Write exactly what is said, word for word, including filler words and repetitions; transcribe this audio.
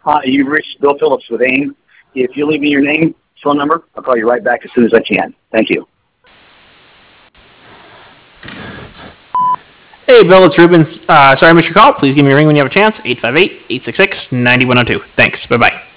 Hi, you've reached Bill Phillips with AIM. If you leave me your name, phone number, I'll call you right back as soon as I can. Thank you. Hey, Bill, it's Ruben. Uh, sorry I missed your call. Please give me a ring when you have a chance. eight five eight, eight six six, nine one zero two. Thanks. Bye-bye.